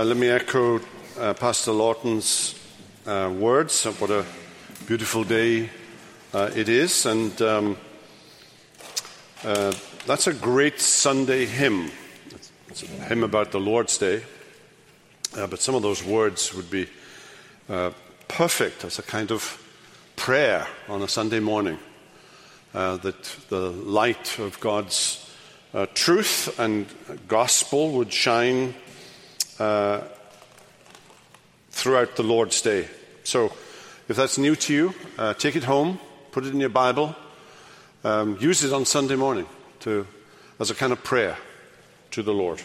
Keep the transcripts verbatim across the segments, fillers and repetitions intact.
Uh, let me echo uh, Pastor Lawton's uh, words. What a beautiful day uh, it is. And um, uh, that's a great Sunday hymn. It's a hymn about the Lord's Day. Uh, but some of those words would be uh, perfect as a kind of prayer on a Sunday morning. Uh, that the light of God's uh, truth and gospel would shine uh, throughout the Lord's Day. So if that's new to you, uh, take it home, put it in your Bible, um, use it on Sunday morning to as a kind of prayer to the Lord.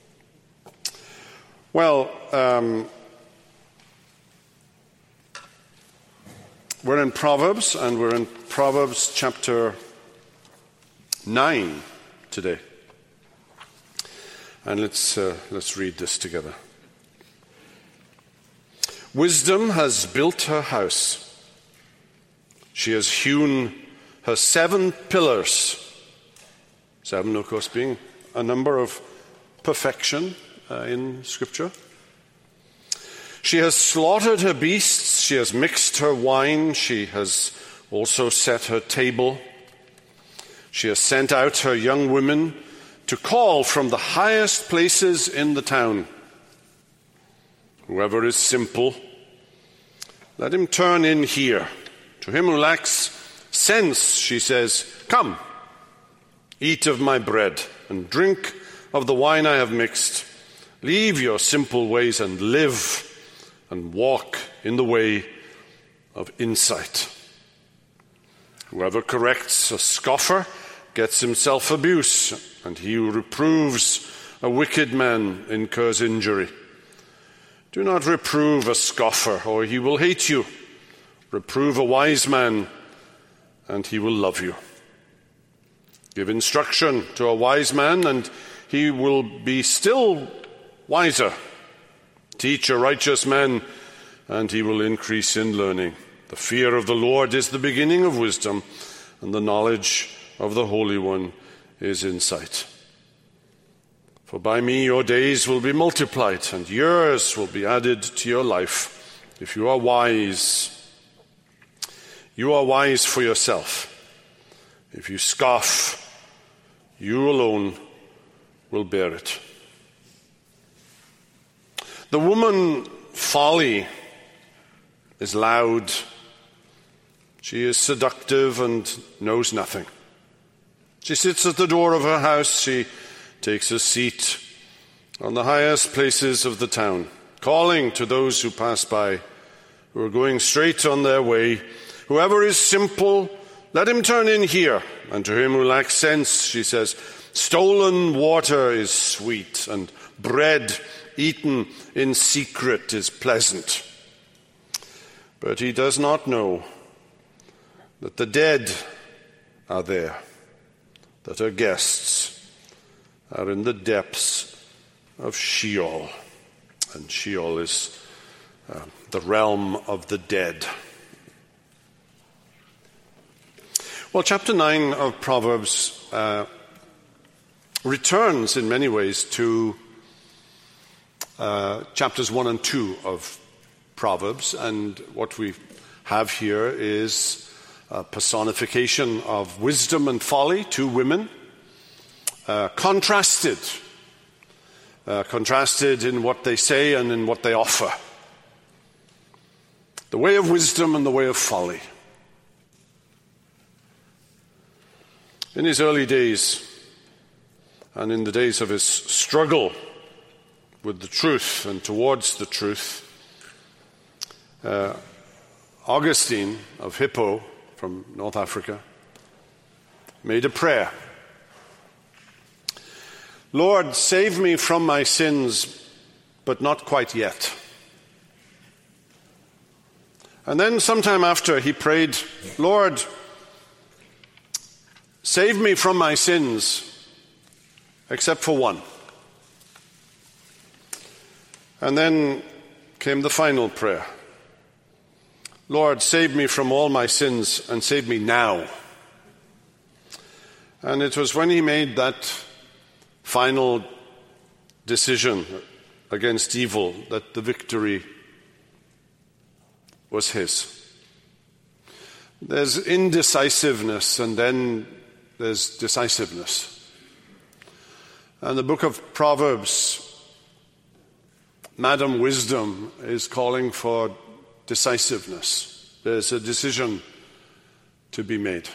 Well, um, we're in Proverbs, and we're in Proverbs chapter nine today. And let's uh, let's read this together. Wisdom has built her house. She has hewn her seven pillars. Seven, of course, being a number of perfection uh, in Scripture. She has slaughtered her beasts, she has mixed her wine, she has also set her table. She has sent out her young women to call from the highest places in the town. Whoever is simple, let him turn in here. To him who lacks sense, she says, come, eat of my bread and drink of the wine I have mixed. Leave your simple ways and live, and walk in the way of insight. Whoever corrects a scoffer gets himself abuse, and he who reproves a wicked man incurs injury. Do not reprove a scoffer, or he will hate you. Reprove a wise man, and he will love you. Give instruction to a wise man, and he will be still wiser. Teach a righteous man, and he will increase in learning. The fear of the Lord is the beginning of wisdom, and the knowledge of the Holy One is insight. For by me your days will be multiplied, and years will be added to your life. If you are wise, you are wise for yourself. If you scoff, you alone will bear it. The woman folly is loud. She is seductive and knows nothing. She sits at the door of her house. She takes a seat on the highest places of the town, calling to those who pass by, who are going straight on their way. Whoever is simple, let him turn in here. And to him who lacks sense, she says, stolen water is sweet, and bread eaten in secret is pleasant. But he does not know that the dead are there, that her guests are in the depths of Sheol. And Sheol is uh, the realm of the dead. Well, chapter nine of Proverbs uh, returns in many ways to Uh, chapters one and two of Proverbs, and what we have here is a personification of wisdom and folly, two women, uh, contrasted, uh, contrasted in what they say and in what they offer. The way of wisdom and the way of folly. In his early days, and in the days of his struggle with the truth and towards the truth, uh, Augustine of Hippo from North Africa made a prayer. Lord, save me from my sins, but not quite yet. And then sometime after he prayed, Lord, save me from my sins, except for one. And then came the final prayer. Lord, save me from all my sins and save me now. And it was when he made that final decision against evil, that the victory was his. There's indecisiveness, and then there's decisiveness. And the book of Proverbs, Madam Wisdom is calling for decisiveness. There's a decision to be made.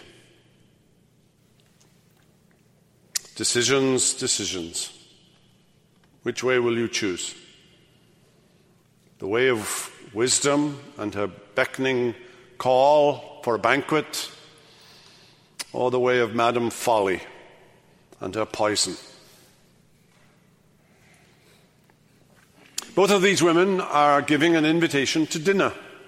Decisions, decisions. Which way will you choose? The way of wisdom and her beckoning call for a banquet, or the way of Madam Folly and her poison? Both of these women are giving an invitation to dinner.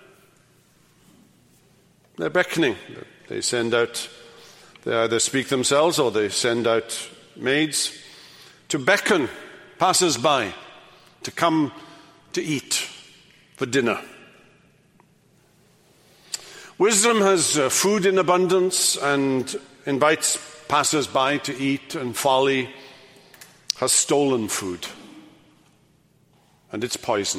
They're beckoning. They send out, they either speak themselves or they send out maids to beckon passers-by to come to eat for dinner. Wisdom has uh, food in abundance and invites passers-by to eat, and folly has stolen food, and it's poison.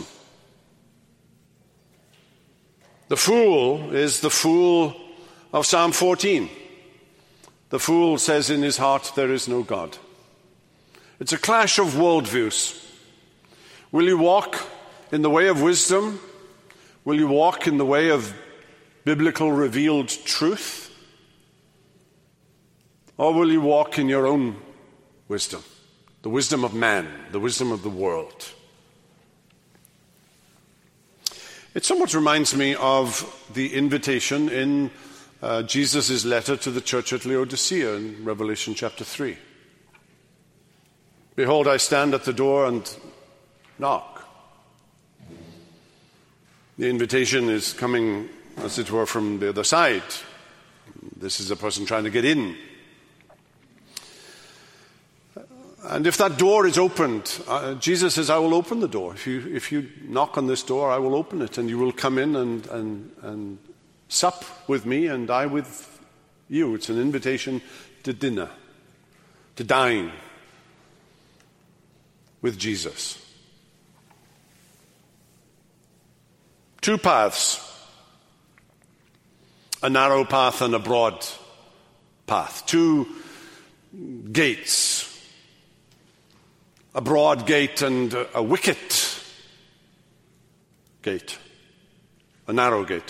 The fool is the fool of Psalm fourteen. The fool says in his heart, there is no God. It's a clash of worldviews. Will you walk in the way of wisdom? Will you walk in the way of biblical revealed truth? Or will you walk in your own wisdom? The wisdom of man, the wisdom of the world. It somewhat reminds me of the invitation in uh, Jesus' letter to the church at Laodicea in Revelation chapter three. Behold, I stand at the door and knock. The invitation is coming, as it were, from the other side. This is a person trying to get in. And if that door is opened, uh, Jesus says, I will open the door. If you, if you knock on this door, I will open it, and you will come in and, and, and sup with me, and I with you. It's an invitation to dinner, to dine with Jesus. Two paths, a narrow path and a broad path. Two gates. A broad gate and a wicket gate, a narrow gate.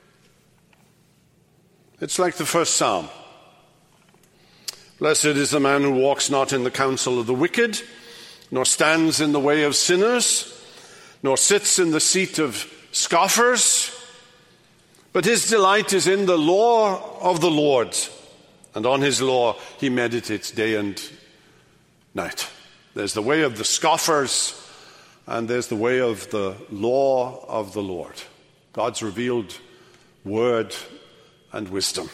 It's like the first psalm. Blessed is the man who walks not in the counsel of the wicked, nor stands in the way of sinners, nor sits in the seat of scoffers, but his delight is in the law of the Lord, and on his law he meditates day and night. There's the way of the scoffers, and there's the way of the law of the Lord. God's revealed word and wisdom.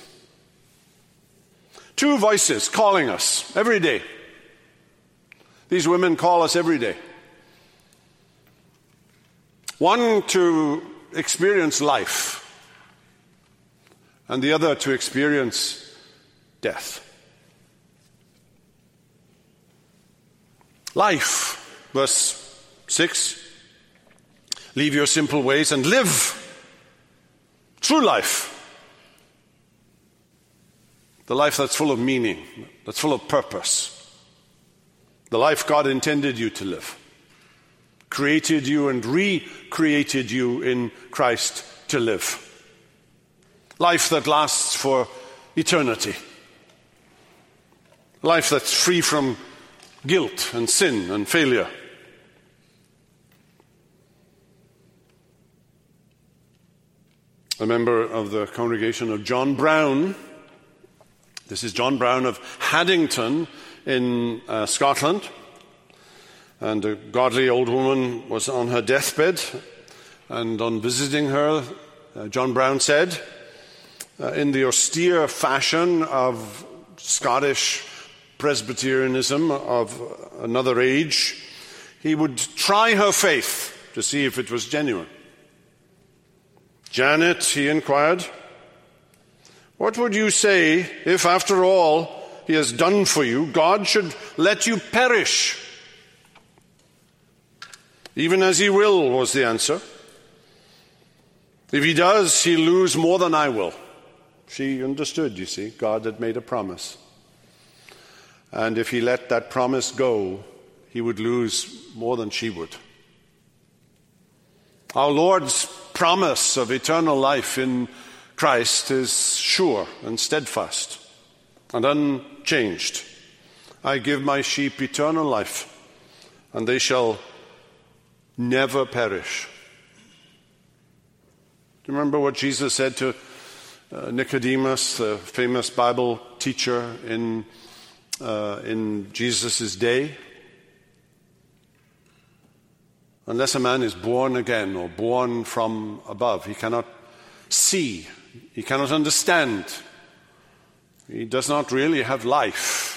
Two voices calling us every day. These women call us every day. One to experience life, and the other to experience death. Life, verse six, leave your simple ways and live true life. The life that's full of meaning, that's full of purpose. The life God intended you to live. Created you and recreated you in Christ to live. Life that lasts for eternity. Life that's free from guilt and sin and failure. A member of the congregation of John Brown, this is John Brown of Haddington in uh, Scotland, and a godly old woman was on her deathbed, and on visiting her, uh, John Brown said, uh, in the austere fashion of Scottish Presbyterianism of another age, he would try her faith to see if it was genuine. Janet, he inquired, what would you say if, after all he has done for you, God should let you perish? Even as he will, was the answer. If he does, he'll lose more than I will. She understood, you see. God had made a promise. And if he let that promise go, he would lose more than she would. Our Lord's promise of eternal life in Christ is sure and steadfast and unchanged. I give my sheep eternal life, and they shall never perish. Do you remember what Jesus said to uh, Nicodemus, the famous Bible teacher in, uh, in Jesus' day? Unless a man is born again or born from above, he cannot see, he cannot understand. He does not really have life.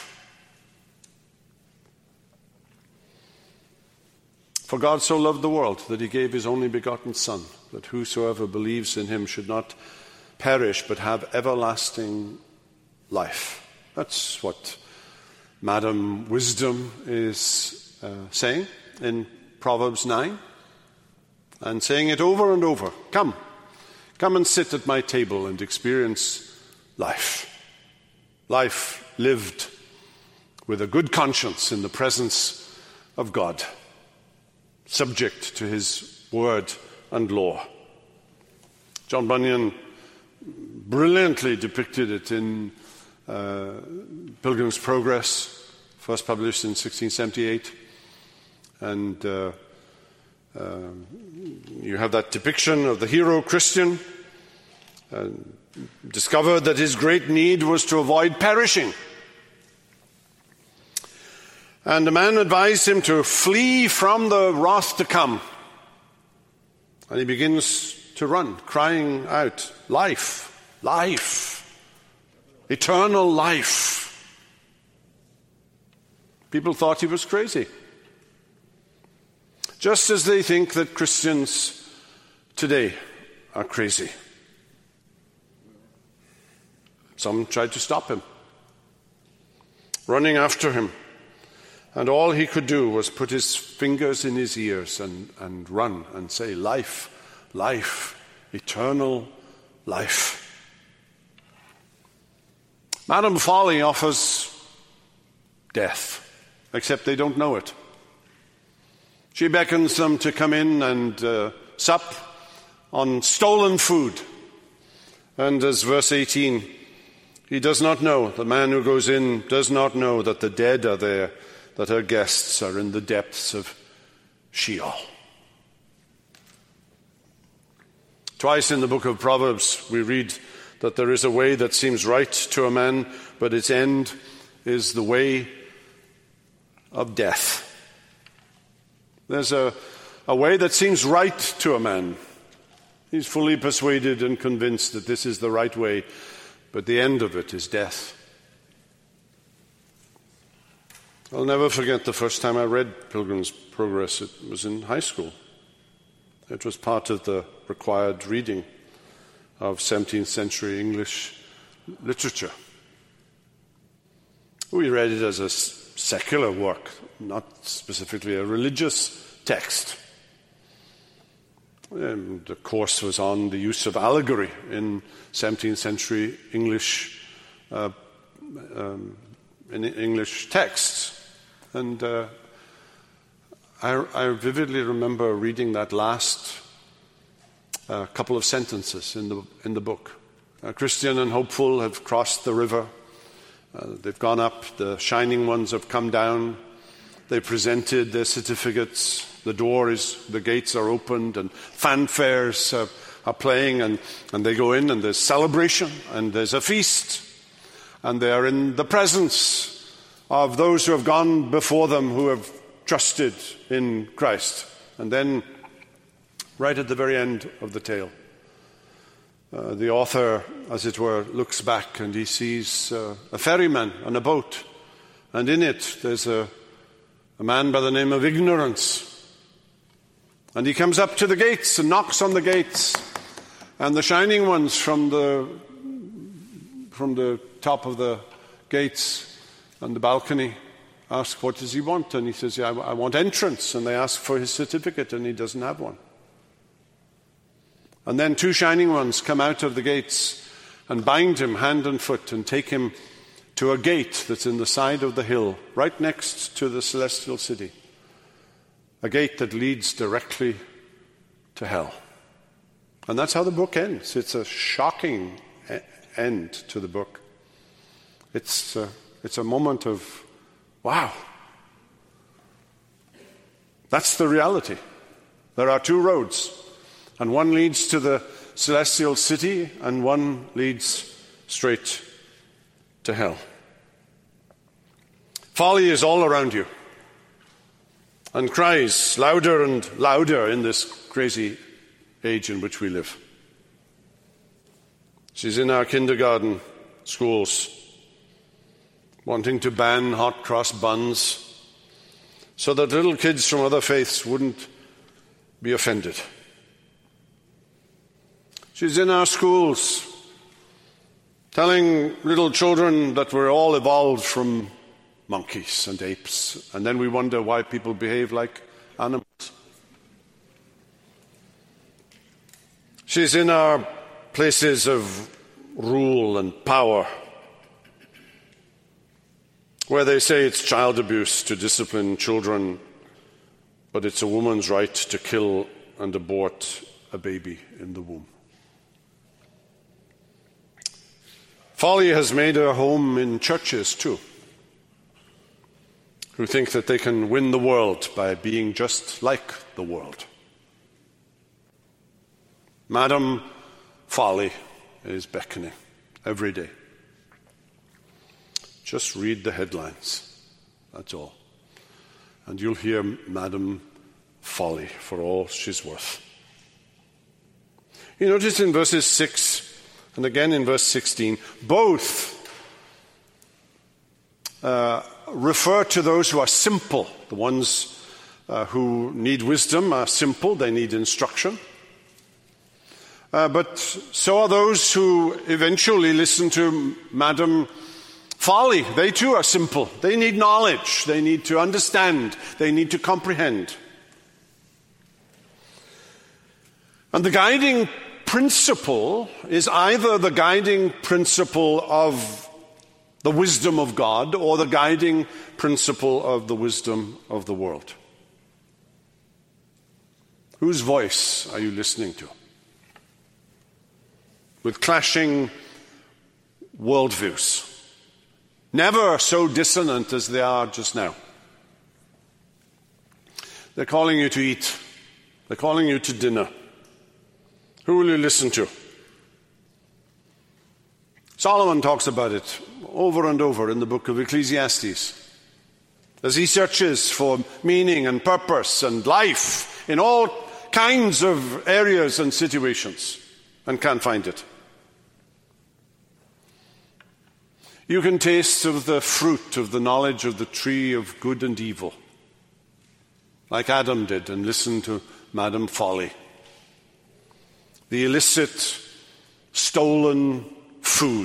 For God so loved the world that he gave his only begotten Son, that whosoever believes in him should not perish but have everlasting life. That's what Madam Wisdom is uh, saying in Proverbs nine, and saying it over and over. Come, come and sit at my table and experience life. Life lived with a good conscience in the presence of God, subject to his word and law. John Bunyan brilliantly depicted it in uh, Pilgrim's Progress, first published in sixteen seventy-eight. And uh, uh, you have that depiction of the hero Christian, uh, discovered that his great need was to avoid perishing. And the man advised him to flee from the wrath to come. And he begins to run, crying out, life, life, eternal life. People thought he was crazy. Just as they think that Christians today are crazy. Some tried to stop him, running after him. And all he could do was put his fingers in his ears and, and run and say, life, life, eternal life. Madame Folly offers death, except they don't know it. She beckons them to come in and uh, sup on stolen food. And as verse eighteen, he does not know, the man who goes in does not know that the dead are there, that her guests are in the depths of Sheol. Twice in the book of Proverbs we read that there is a way that seems right to a man, but its end is the way of death. There's a, a way that seems right to a man. He's fully persuaded and convinced that this is the right way, but the end of it is death. I'll never forget the first time I read Pilgrim's Progress. It was in high school. It was part of the required reading of seventeenth century English literature. We read it as a secular work, not specifically a religious text. And the course was on the use of allegory in seventeenth century English uh, um, in English texts. And uh, I, I vividly remember reading that last uh, couple of sentences in the in the book. Uh, Christian and hopeful have crossed the river. Uh, they've gone up. The shining ones have come down. They presented their certificates. The door is, the gates are opened, and fanfares uh, are playing, and, and they go in, and there's celebration, and there's a feast, and they are in the presence of those who have gone before them, who have trusted in Christ. And then, right at the very end of the tale, uh, the author, as it were, looks back and he sees uh, a ferryman on a boat, and in it there's a, a man by the name of Ignorance. And he comes up to the gates and knocks on the gates, and the shining ones from the from the top of the gates and the balcony ask, what does he want? And he says, yeah, I want entrance. And they ask for his certificate, and he doesn't have one. And then two shining ones come out of the gates and bind him hand and foot and take him to a gate that's in the side of the hill, right next to the celestial city. A gate that leads directly to hell. And that's how the book ends. It's a shocking e- end to the book. It's a, it's a moment of, wow. That's the reality. There are two roads, and one leads to the celestial city, and one leads straight to hell. Folly is all around you, and cries louder and louder in this crazy age in which we live. She's in our kindergarten schools, wanting to ban hot cross buns so that little kids from other faiths wouldn't be offended. She's in our schools, telling little children that we're all evolved from monkeys and apes, and then we wonder why people behave like animals. She's in our places of rule and power, where they say it's child abuse to discipline children, but it's a woman's right to kill and abort a baby in the womb. Folly has made her home in churches too, who think that they can win the world by being just like the world. Madam Folly is beckoning every day. Just read the headlines, that's all. And you'll hear Madam Folly for all she's worth. You notice in verses six and again in verse sixteen, both uh, refer to those who are simple. The ones uh, who need wisdom are simple, they need instruction. Uh, but so are those who eventually listen to Madam Folly. They too are simple. They need knowledge. They need to understand. They need to comprehend. And the guiding principle is either the guiding principle of the wisdom of God or the guiding principle of the wisdom of the world. Whose voice are you listening to? With clashing worldviews, never so dissonant as they are just now. They're calling you to eat. They're calling you to dinner. Who will you listen to? Solomon talks about it over and over in the book of Ecclesiastes, as he searches for meaning and purpose and life in all kinds of areas and situations and can't find it. You can taste of the fruit of the knowledge of the tree of good and evil, like Adam did, and listen to Madam Folly. The illicit, stolen food.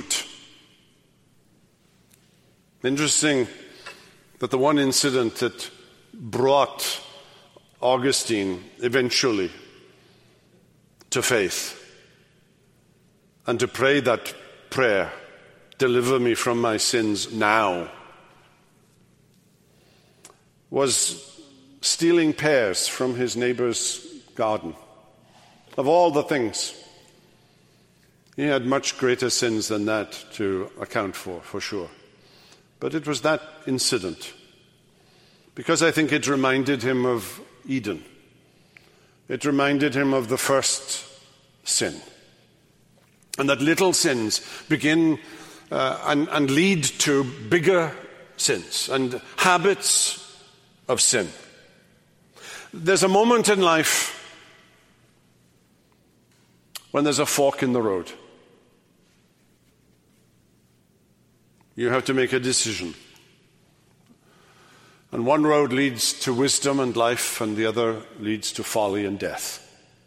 Interesting that the one incident that brought Augustine eventually to faith and to pray that prayer, "Deliver me from my sins now," was stealing pears from his neighbor's garden. Of all the things, he had much greater sins than that to account for, for sure. But it was that incident, because I think it reminded him of Eden. It reminded him of the first sin. And that little sins begin uh, and, and lead to bigger sins and habits of sin. There's a moment in life when there's a fork in the road. You have to make a decision. And one road leads to wisdom and life, and the other leads to folly and death.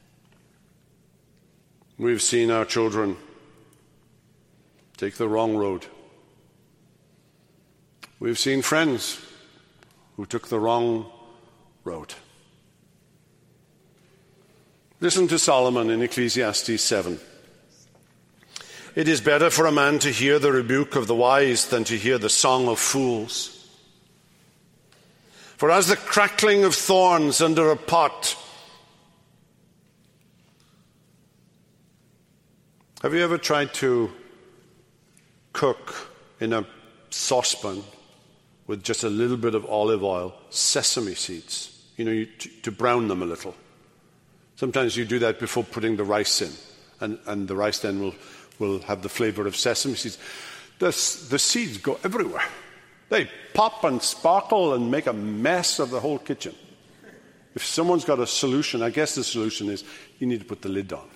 We've seen our children take the wrong road. We've seen friends who took the wrong road. Listen to Solomon in Ecclesiastes seven. It is better for a man to hear the rebuke of the wise than to hear the song of fools. For as the crackling of thorns under a pot. Have you ever tried to cook in a saucepan with just a little bit of olive oil, sesame seeds, you know, you, to, to brown them a little? Sometimes you do that before putting the rice in, and, and the rice then will, will have the flavor of sesame seeds. The, the seeds go everywhere. They pop and sparkle and make a mess of the whole kitchen. If someone's got a solution, I guess the solution is you need to put the lid on.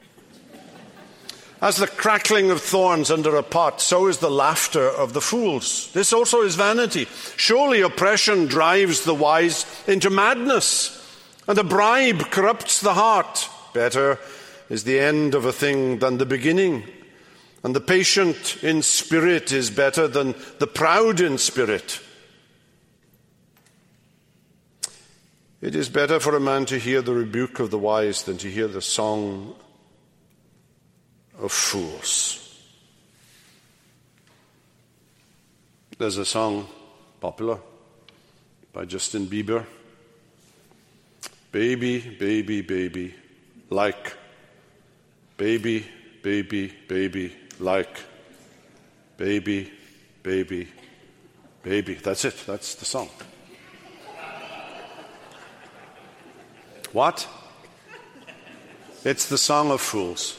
As the crackling of thorns under a pot, so is the laughter of the fools. This also is vanity. Surely oppression drives the wise into madness, and a bribe corrupts the heart. Better is the end of a thing than the beginning, and the patient in spirit is better than the proud in spirit. It is better for a man to hear the rebuke of the wise than to hear the song of fools. There's a song popular by Justin Bieber. Baby, baby, baby, like. Baby, baby, baby, like. Baby, baby, baby. That's it. That's the song. What? It's the song of fools.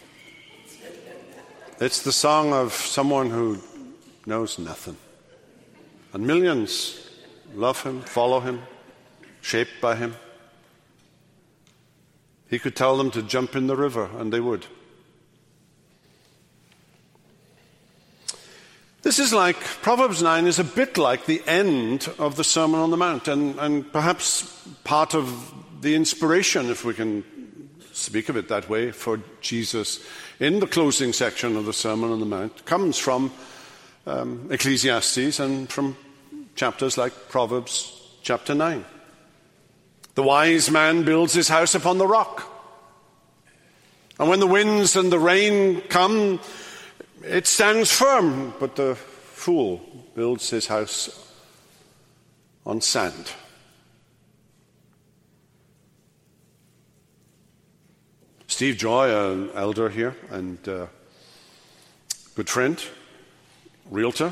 It's the song of someone who knows nothing. And millions love him, follow him, shaped by him. He could tell them to jump in the river, and they would. This is like, Proverbs nine is a bit like the end of the Sermon on the Mount, and, and perhaps part of the inspiration, if we can speak of it that way, for Jesus in the closing section of the Sermon on the Mount comes from um, Ecclesiastes and from chapters like Proverbs chapter nine. The wise man builds his house upon the rock. And when the winds and the rain come, it stands firm, but the fool builds his house on sand. Steve Joy, an elder here and uh, good friend, realtor.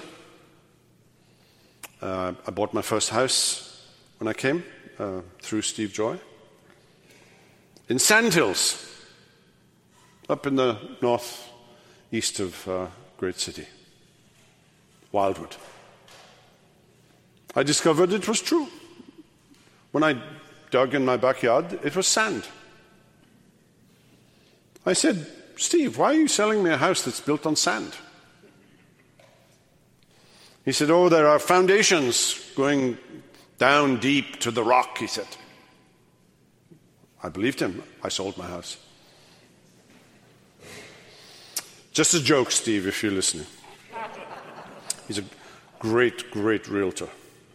Uh, I bought my first house when I came uh, through Steve Joy in Sandhills, up in the northeast of uh, great city, Wildwood. I discovered it was true. When I dug in my backyard, it was sand. I said, Steve, why are you selling me a house that's built on sand? He said, oh, there are foundations going down deep to the rock, he said. I believed him. I sold my house. Just a joke, Steve, if you're listening. He's a great, great realtor.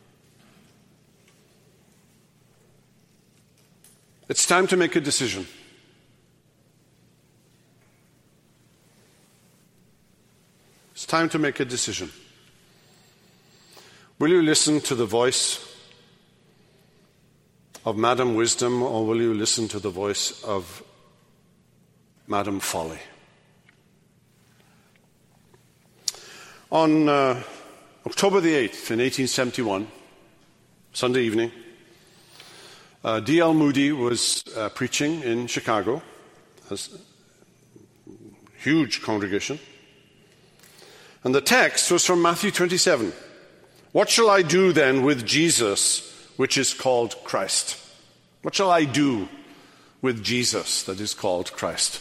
It's time to make a decision. It's time to make a decision. Will you listen to the voice of Madam Wisdom, or will you listen to the voice of Madam Folly? On uh, October the eighth in eighteen seventy-one, Sunday evening, uh, D L Moody was uh, preaching in Chicago, a huge congregation. And the text was from Matthew twenty-seven. What shall I do then with Jesus, which is called Christ? What shall I do with Jesus that is called Christ?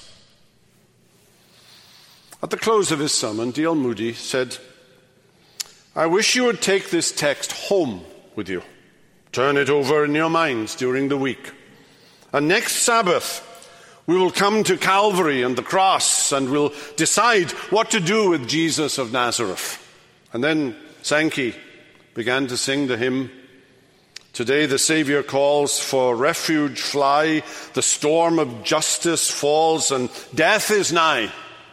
At the close of his sermon, D L Moody said, I wish you would take this text home with you. Turn it over in your minds during the week. And next Sabbath, we will come to Calvary and the cross, and we'll decide what to do with Jesus of Nazareth. And then Sankey began to sing the hymn, Today the Savior calls for refuge, fly, the storm of justice falls, and death is nigh.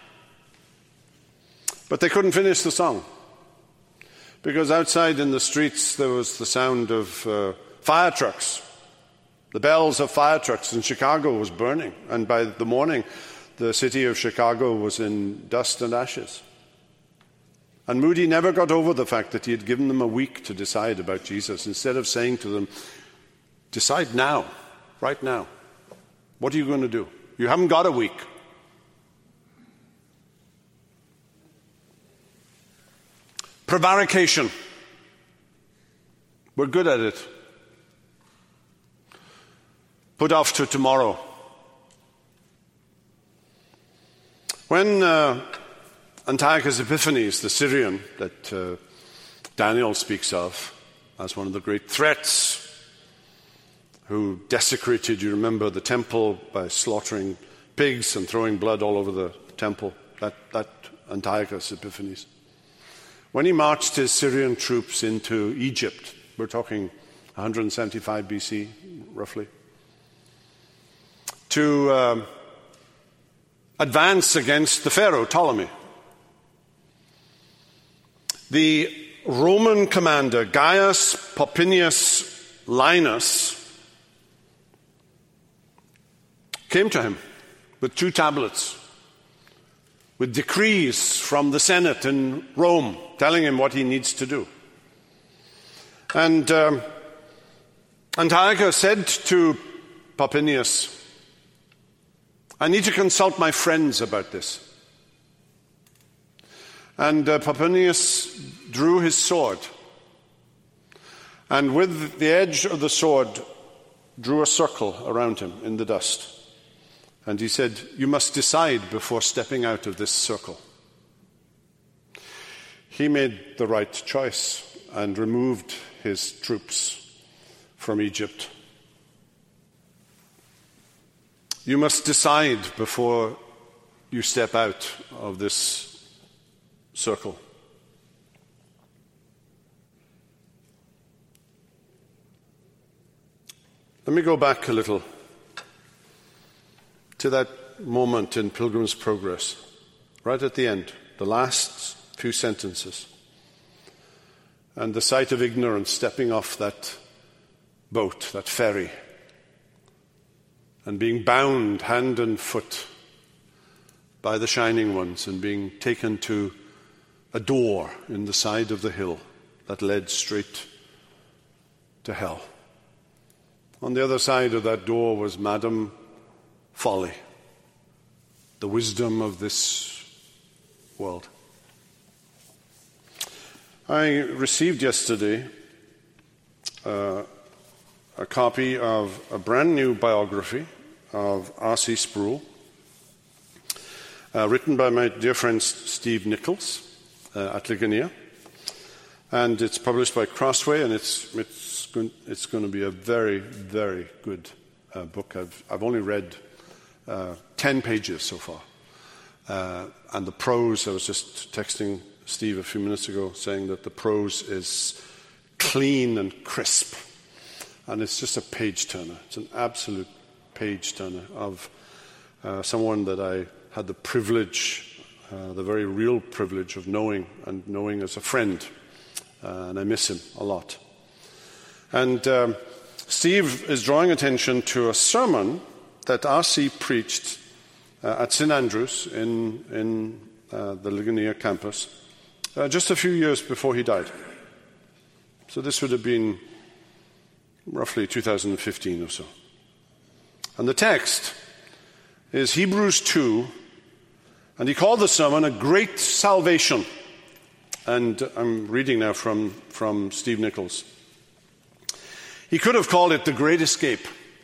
But they couldn't finish the song, because outside in the streets there was the sound of uh, fire trucks. The bells of fire trucks in Chicago was burning, and by the morning the city of Chicago was in dust and ashes. And Moody never got over the fact that he had given them a week to decide about Jesus, instead of saying to them, decide now, right now. What are you going to do? You haven't got a week. Prevarication. We're good at it. Put off to tomorrow. When uh, Antiochus Epiphanes, the Syrian that uh, Daniel speaks of as one of the great threats, who desecrated, you remember, the temple by slaughtering pigs and throwing blood all over the temple, that, that Antiochus Epiphanes. When he marched his Syrian troops into Egypt, we're talking one hundred seventy-five B C, roughly, to um, advance against the Pharaoh, Ptolemy. The Roman commander, Gaius Popinius Linus, came to him with two tablets, with decrees from the Senate in Rome, telling him what he needs to do. And um, Antiochus said to Popinius, I need to consult my friends about this. And uh, Popinius drew his sword, and with the edge of the sword drew a circle around him in the dust. And he said, you must decide before stepping out of this circle. He made the right choice and removed his troops from Egypt. You must decide before you step out of this circle. Let me go back a little to that moment in Pilgrim's Progress, right at the end, the last few sentences, and the sight of ignorance stepping off that boat, that ferry, and being bound hand and foot by the Shining Ones and being taken to a door in the side of the hill that led straight to hell. On the other side of that door was Madame Folly, the wisdom of this world. I received yesterday uh, a copy of a brand new biography of R C Sproul, uh, written by my dear friend Steve Nichols uh, at Ligonier. And it's published by Crossway, and it's, it's, going, it's going to be a very, very good uh, book. I've, I've only read uh, ten pages so far. Uh, and the prose, I was just texting Steve a few minutes ago saying that the prose is clean and crisp. And it's just a page-turner. It's an absolute page-turner of uh, someone that I had the privilege, uh, the very real privilege of knowing and knowing as a friend. Uh, and I miss him a lot. And um, Steve is drawing attention to a sermon that R C preached uh, at Saint Andrews in, in uh, the Ligonier campus uh, just a few years before he died. So this would have been roughly two thousand fifteen or so. And the text is Hebrews two, and he called the sermon A Great Salvation. And I'm reading now from, from Steve Nichols. He could have called it The Great Escape.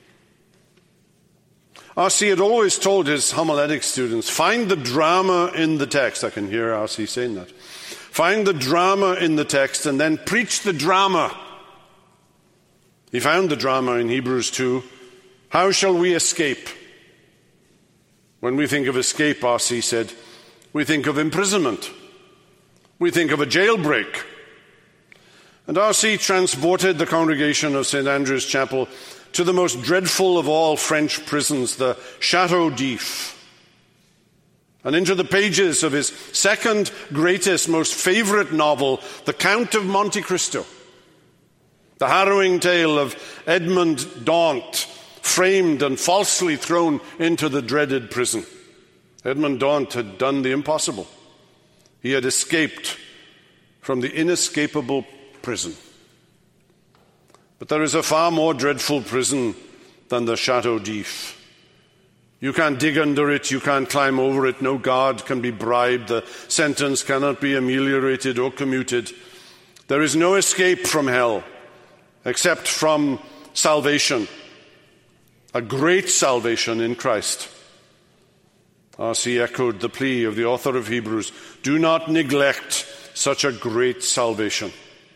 R C had always told his homiletic students, find the drama in the text. I can hear R C saying that. Find the drama in the text and then preach the drama. He found the drama in Hebrews two. How shall we escape? When we think of escape, R C said, we think of imprisonment. We think of a jailbreak. And R C transported the congregation of Saint Andrew's Chapel to the most dreadful of all French prisons, the Chateau d'If, and into the pages of his second greatest, most favorite novel, The Count of Monte Cristo, the harrowing tale of Edmond Dantès, framed and falsely thrown into the dreaded prison. Edmond Dantès had done the impossible. He had escaped from the inescapable prison. But there is a far more dreadful prison than the Chateau d'If. You can't dig under it, you can't climb over it, no guard can be bribed, the sentence cannot be ameliorated or commuted. There is no escape from hell except from salvation, a great salvation in Christ. R C echoed the plea of the author of Hebrews, do not neglect such a great salvation.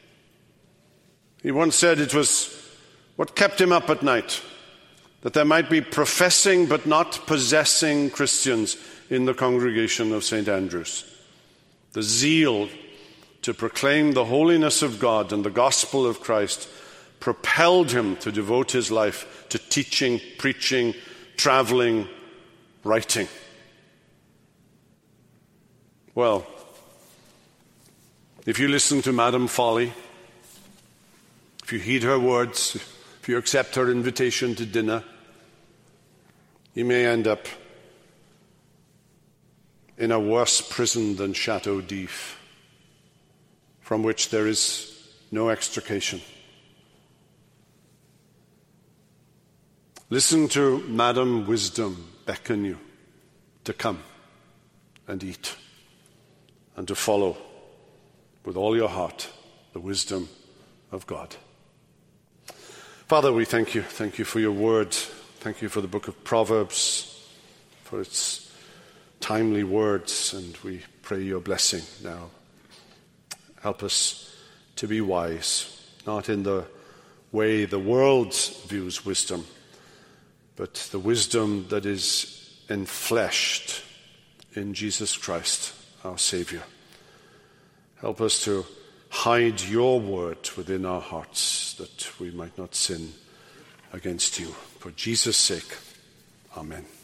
He once said it was what kept him up at night, that there might be professing but not possessing Christians in the congregation of Saint Andrew's. The zeal to proclaim the holiness of God and the gospel of Christ propelled him to devote his life to teaching, preaching, traveling, writing. Well, if you listen to Madame Folly, if you heed her words, if you accept her invitation to dinner, you may end up in a worse prison than Chateau d'If, from which there is no extrication. Listen to Madame Wisdom beckon you to come and eat and to follow with all your heart the wisdom of God. Father, we thank you. Thank you for your word. Thank you for the book of Proverbs, for its timely words, and we pray your blessing now. Help us to be wise, not in the way the world views wisdom, but the wisdom that is enfleshed in Jesus Christ, our Savior. Help us to hide your word within our hearts, that we might not sin against you. For Jesus' sake, amen.